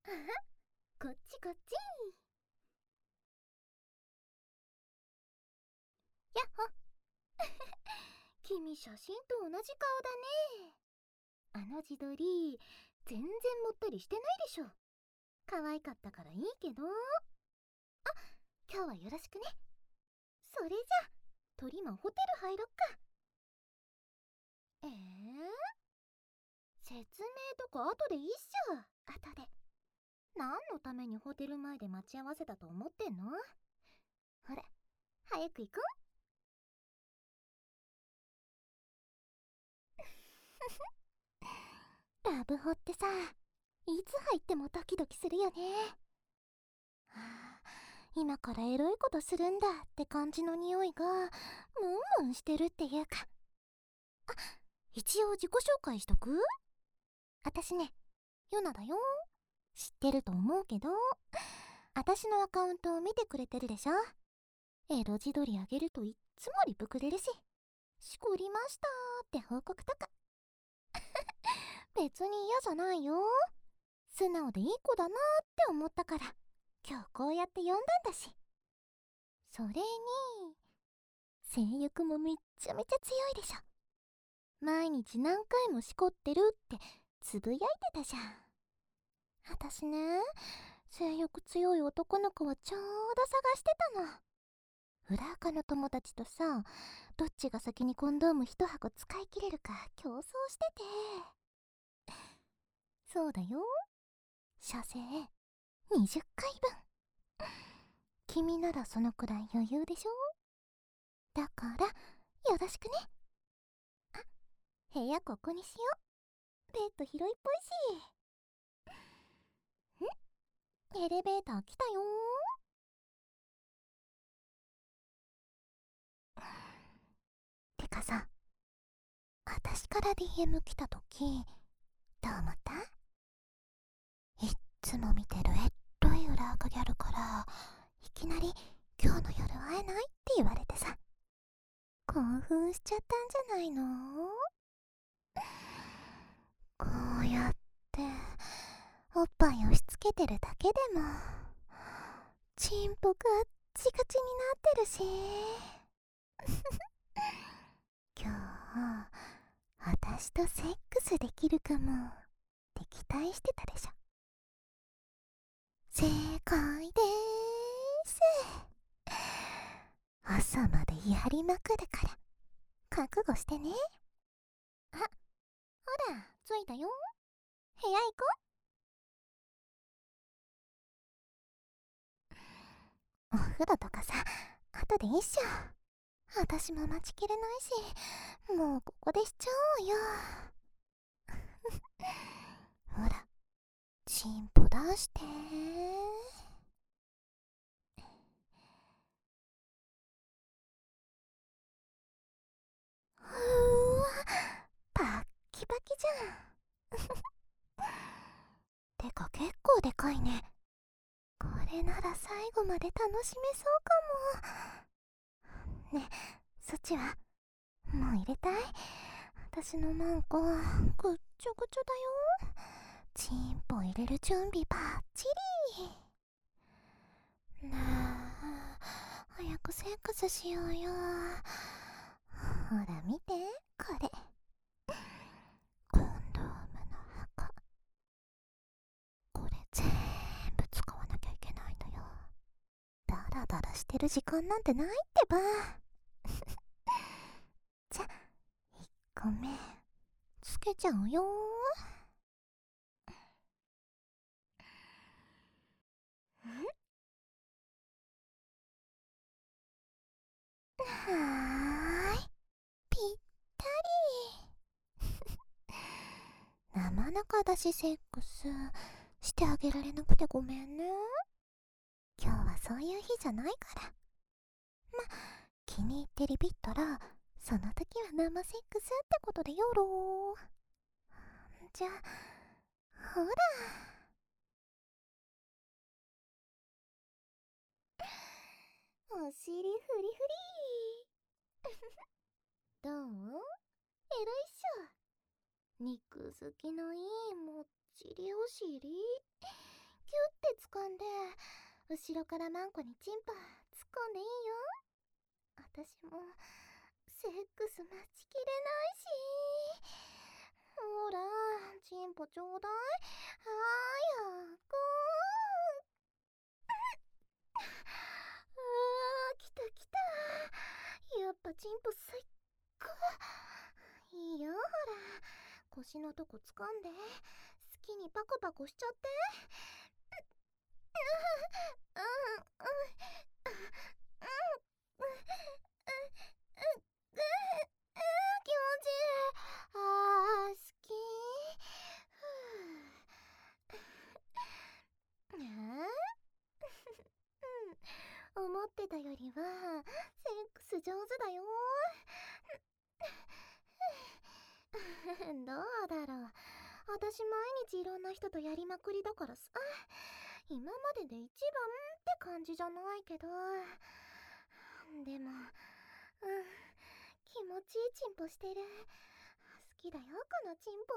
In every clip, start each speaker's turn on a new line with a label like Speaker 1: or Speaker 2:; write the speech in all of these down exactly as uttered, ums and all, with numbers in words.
Speaker 1: こっちこっち。やっほ。君写真と同じ顔だね。あの自撮り全然もったりしてないでしょ。可愛かったからいいけど。あ、今日はよろしくね。それじゃ鳥もホテル入ろっか。えー、説明とか後でいいっしょ。後で。何のためにホテル前で待ち合わせたと思ってんの？ほら、早く行こう。ラブホってさ、いつ入ってもドキドキするよね。はあ、今からエロいことするんだって感じの匂いがムンムンしてるっていうか。あ、一応自己紹介しとく？私ね、ヨナだよ。知ってると思うけど、私のアカウントを見てくれてるでしょ。エロ自撮りあげるといっつもリプくれるし、しこりましたーって報告とか。別に嫌じゃないよ。素直でいい子だなーって思ったから今日こうやって呼んだんだし。それに性欲もめっちゃめちゃ強いでしょ。毎日何回もしこってるってつぶやいてたじゃん。私ね、性欲強い男の子をちょうど探してたの。裏垢の友達とさ、どっちが先にコンドーム一箱使い切れるか競争してて。そうだよ、射精にじゅっかいぶん。君ならそのくらい余裕でしょ。だからよろしくね。あ、部屋ここにしよう。ベッド広いっぽいし。ん？エレベーター来たよー。てかさ、私から ディーエム 来たときどう思った？いっつも見てるエッロい裏垢ギャルからいきなり今日の夜会えないって言われてさ、興奮しちゃったんじゃないの？こうやっておっぱい押し付けてるだけでもチンポガッチガチになってるし。今日私とセックスできるかもって期待してたでしょ。正解でーす。朝までやりまくるから覚悟してね。あ、ほら着いたよ。部屋行こう。お風呂とかさ、後でいいっしょ。私も待ちきれないし、もうここでしちゃおうよ。ほら、チンポ出してー。うわ、パッキパキじゃん。てか結構でかいね。これなら最後まで楽しめそうかも。ね、そっちはもう入れたい？私のマンコぐっちょぐちょだよ。チンポ入れる準備バッチリ。ねえ、早くセックスしようよ。ほら見て、これコンドームの箱。これ全部使わなきゃいけないんだよ。ダラダラしてる時間なんてないってば。じゃ、いっこめつけちゃうよ。はーい、ぴったり。生中だしセックスしてあげられなくてごめんね。今日はそういう日じゃないから。ま、気に入ってリピったらその時は生セックスってことでよろ。じゃあほら、お尻フリフリ。どう？エロいっしょ。肉好きのいいもっちりお尻。 んで、後ろからマンコにチンポ突っ込んでいいよ。私もセックス待ちきれないし。ほら、チンポちょうだい。早く。あー、来た来た。やっぱチンポ最高。いいよ、ほら。腰のとこ掴んで、好きにパコパコしちゃって。うん、うん、うん、うん、うん、うん、気持ちいい。あー、好き。ふぅ。うん、思ってたよりはセックス上手だよ。どうだろう。私毎日いろんな人とやりまくりだからさ、今までで一番って感じじゃないけど、でも、うん、気持ちいいチンポしてる。好きだよ、このチンポ。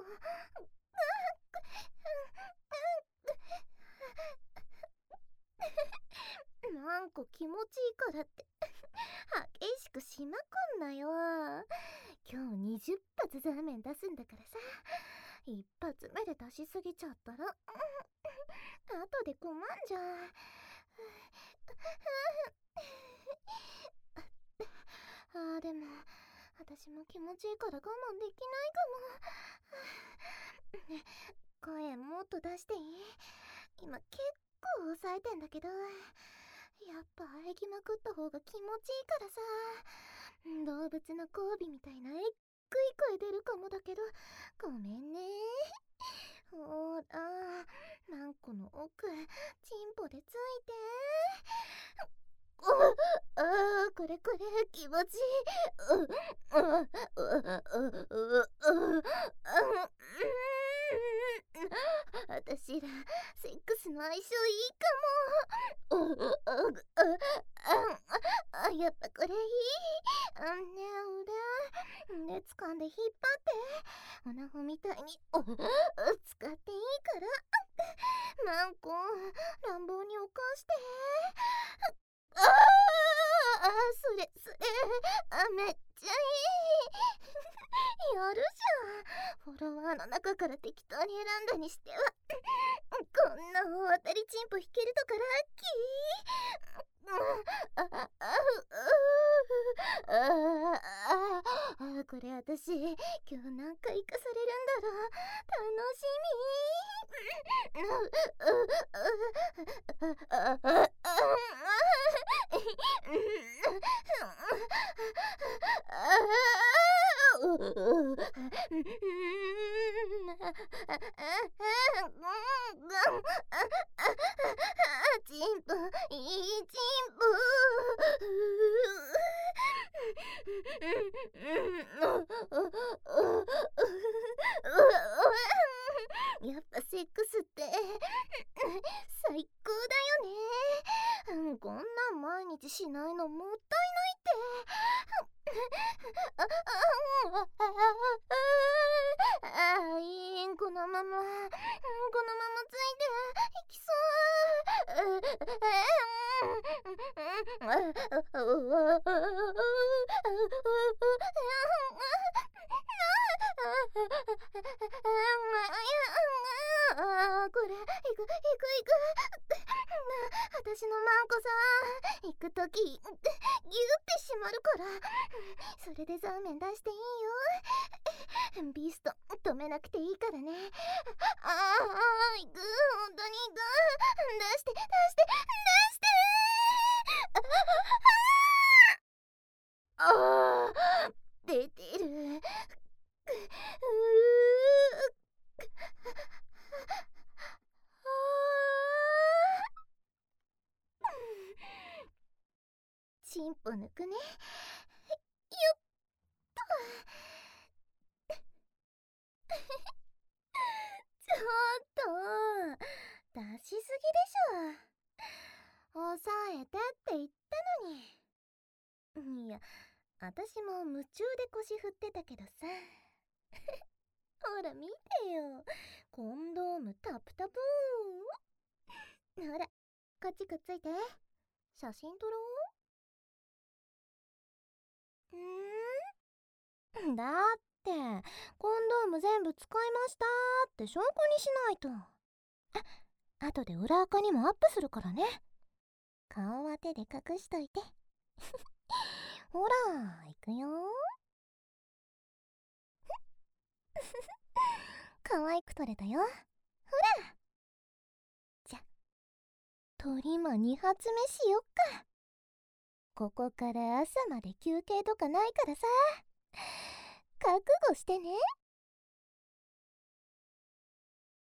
Speaker 1: なんか気持ちいいからって激しくしまくんなよ。今日にじゅっ発ザーメン出すんだからさ、一発目で出しすぎちゃったら後で困んじゃん。あー、でも私も気持ちいいから我慢できないかも。声もっと出していい？今結構抑えてんだけど、やっぱ喘ぎまくった方が気持ちいいからさ。動物の交尾みたいなえっくい声出るかもだけど、ごめんね。ほーら、マンコの奥チンポでついて。ああ、これこれ気持ちいい。うううううう私らセックスの相性いいかも。あ、やっぱこれいい。あんね、腕で掴んで引っ張ってオナホみたいに使っていいからマンコ乱暴に起こして。ああ、それそれ、あ、めっちゃいい。やるじゃん。フォロワーの中から適当に選んだにしてはこんな大当たりチンポ引けるとかラッキー。ああああああ、これ私今日何回生かされるんだろう。楽しみ。チンポいいチンポ。やっぱセックスって最高だよね。こんなん毎日しないのもったいないって。ああ、いい、このままこのままついていきそう。あ、これいくいくいく。私のマンコさん行くときギュってしまるから、それでザーメン出していいよ。ビースト止めなくていいからね。ああ、行く、本当に行く。出して出して出して。ああ、出てる。うチンポ抜くね。よっと。ちょっと出しすぎでしょ。抑えてって言ったのに。いや、私も夢中で腰振ってたけどさ。ほら見てよ、コンドームタプタプーン。ほらこっちくっついて。写真撮ろう。んーだってコンドーム全部使いましたって証拠にしないと。あ後で裏垢にもアップするからね。顔は手で隠しといて。ほら行くよ。可愛く撮れたよ。ほらじゃ鳥間に発目しよっか。ここから朝まで休憩とかないからさ、覚悟してね。